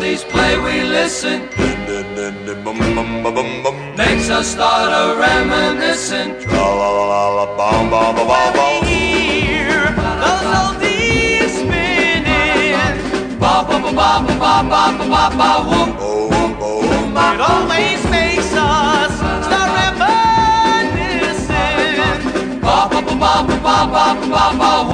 melodies play, we listen. Makes us start a reminiscing. When we hear those oldies spinning, it always makes us start reminiscing.